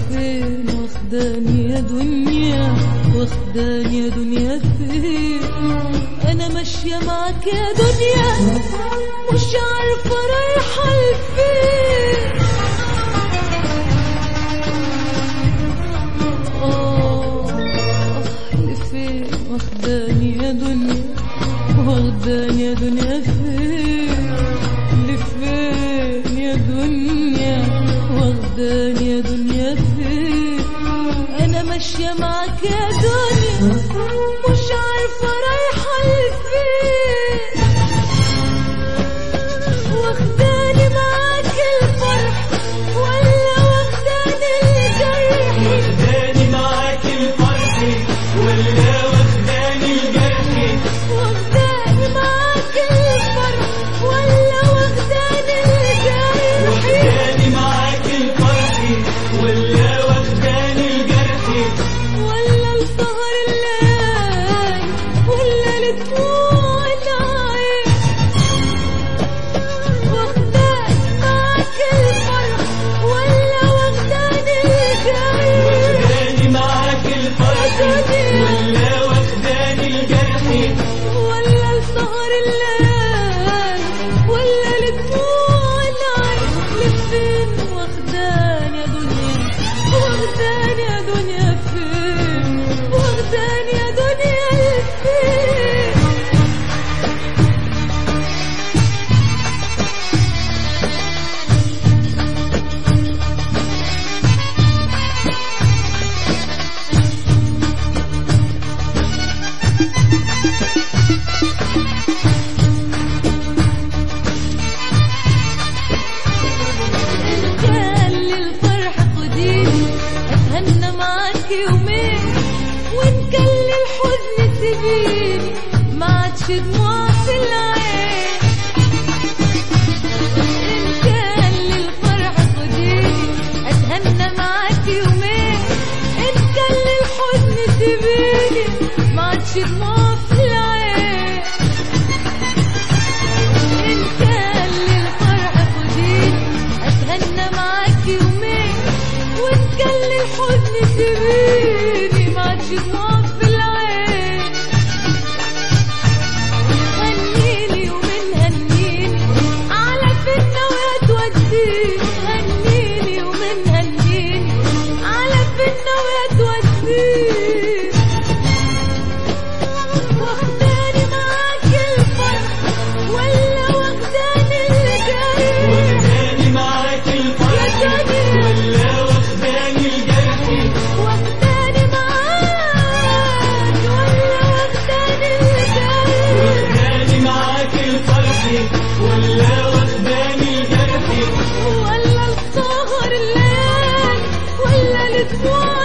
لفين واخداني يا دنيا، واخداني يا دنيا فين؟ انا ماشية معاك يا دنيا مش عارفة رايحة لفين. لفين واخداني يا دنيا، واخداني يا دنيا فين؟ لفين يا دنيا واخداني يا دنيا فين؟ انا ماشية معاك يا دنيا مش عارفة رايحة لفين. واخداني معاك الفرح ولا واخداني الجرح؟ واخداني معاك الفرح ولا واخداني الجرح؟ واخداني معاك الفرح ولا واخداني الجرح؟ واخداني معاك الفرح ولا واخداني الجرح؟ ولا السهر الليل ولا لدموع العين؟ واخداني معاك الفرح ولا واخداني الجرح؟ واخداني معاك الفرح ولا واخداني الجرح؟ ولا السهر الليل ولا لدموع العين؟ لفين واخداني يا دنيا، واخداني يا دنيا فين؟ واخداني يا دنيا لفين؟ كان للفرح خديني اتهنى معاك يومين، وان كان للحزن سيبيني ما عادش دموع في العين. ان كان للفرح خديني اتهنى معاك يومين، ان كان للحزن سيبيني ما عادش دموع في العين. ان كان للفرح خديني اتهنى معاك يومين، وان كان للحزن سيبيني ما عادش دموع في العين. هنيني يومين هنيني على فينا ويا توديني، هنيني يومين هنيني على فينا ويا توديني. واخداني معاك الفرح ولا واخداني الجرح؟ واخداني معاك الفرح ولا واخداني الجرح؟ واخداني معاك ولا واخداني الجرح؟ واخداني معاك الفرح ولا واخداني الجرح؟ ولا السهر الليل ولا لدموع